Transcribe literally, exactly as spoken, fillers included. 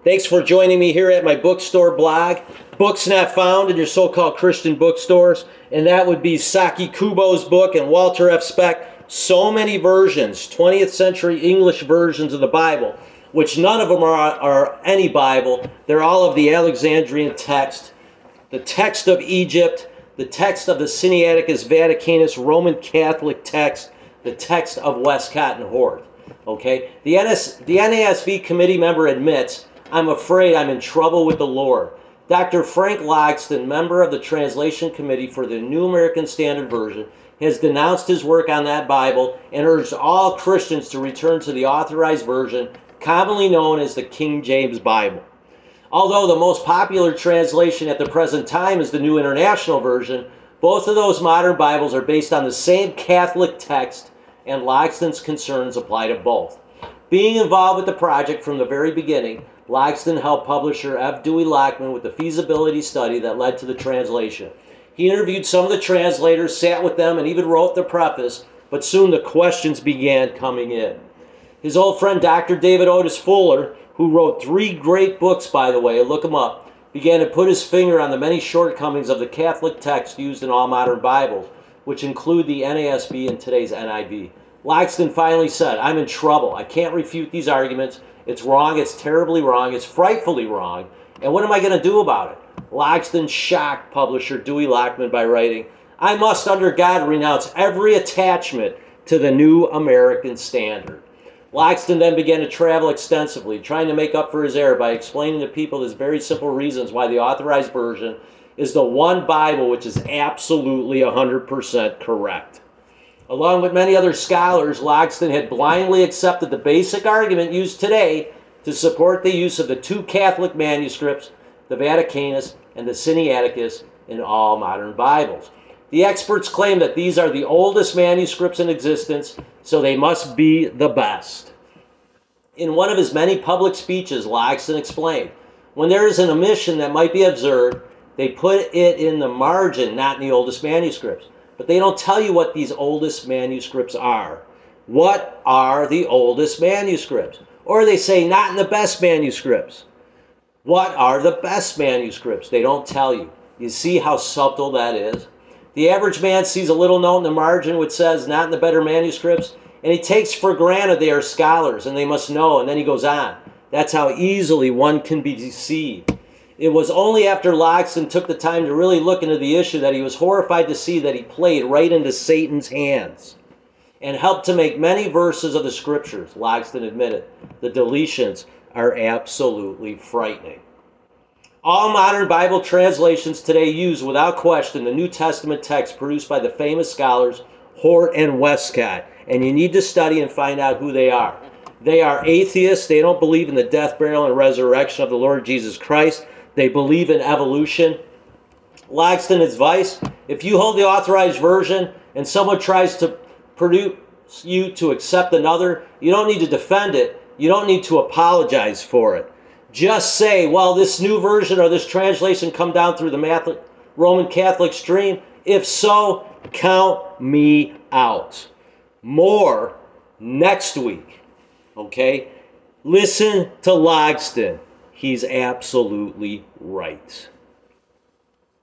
Thanks for joining me here at my bookstore blog. Books not found in your so-called Christian bookstores, and that would be Saki Kubo's book and Walter F. Speck. So many versions, twentieth century English versions of the Bible, which none of them are, are any Bible. They're all of the Alexandrian text, the text of Egypt, the text of the Sinaiticus Vaticanus Roman Catholic text, the text of Westcott and Hort. Okay, the, N S, the N A S V committee member admits, "I'm afraid I'm in trouble with the Lord." Doctor Frank Logsdon, member of the translation committee for the New American Standard Version, has denounced his work on that Bible and urged all Christians to return to the authorized version, commonly known as the King James Bible. Although the most popular translation at the present time is the New International Version, both of those modern Bibles are based on the same Catholic text, and Logsdon's concerns apply to both. Being involved with the project from the very beginning, Logsdon helped publisher F. Dewey Lockman with the feasibility study that led to the translation. He interviewed some of the translators, sat with them, and even wrote the preface, but soon the questions began coming in. His old friend Doctor David Otis Fuller, who wrote three great books, by the way, look him up, began to put his finger on the many shortcomings of the Catholic text used in all modern Bibles, which include the N A S B and today's N I V. Logsdon finally said, "I'm in trouble. I can't refute these arguments. It's wrong, it's terribly wrong, it's frightfully wrong, and what am I going to do about it?" Logsdon shocked publisher Dewey Lockman by writing, "I must under God renounce every attachment to the New American Standard." Logsdon then began to travel extensively, trying to make up for his error by explaining to people his very simple reasons why the authorized version is the one Bible which is absolutely one hundred percent correct. Along with many other scholars, Logsdon had blindly accepted the basic argument used today to support the use of the two Catholic manuscripts, the Vaticanus and the Sinaiticus, in all modern Bibles. The experts claim that these are the oldest manuscripts in existence, so they must be the best. In one of his many public speeches, Logsdon explained, when there is an omission that might be observed, they put it in the margin, not in the oldest manuscripts. But they don't tell you what these oldest manuscripts are. What are the oldest manuscripts? Or they say, not in the best manuscripts. What are the best manuscripts? They don't tell you. You see how subtle that is? The average man sees a little note in the margin which says, not in the better manuscripts, and he takes for granted they are scholars and they must know, and then he goes on. That's how easily one can be deceived. It was only after Logsdon took the time to really look into the issue that he was horrified to see that he played right into Satan's hands and helped to make many verses of the scriptures. Logsdon admitted the deletions are absolutely frightening. All modern Bible translations today use without question the New Testament text produced by the famous scholars Hort and Westcott, and you need to study and find out who they are. They are atheists. They don't believe in the death, burial, and resurrection of the Lord Jesus Christ. They believe in evolution. Logsdon's advice, if you hold the authorized version and someone tries to produce you to accept another, you don't need to defend it. You don't need to apologize for it. Just say, well, this new version or this translation come down through the Roman Catholic stream. If so, count me out. More next week, okay? Listen to Logsdon. He's absolutely right.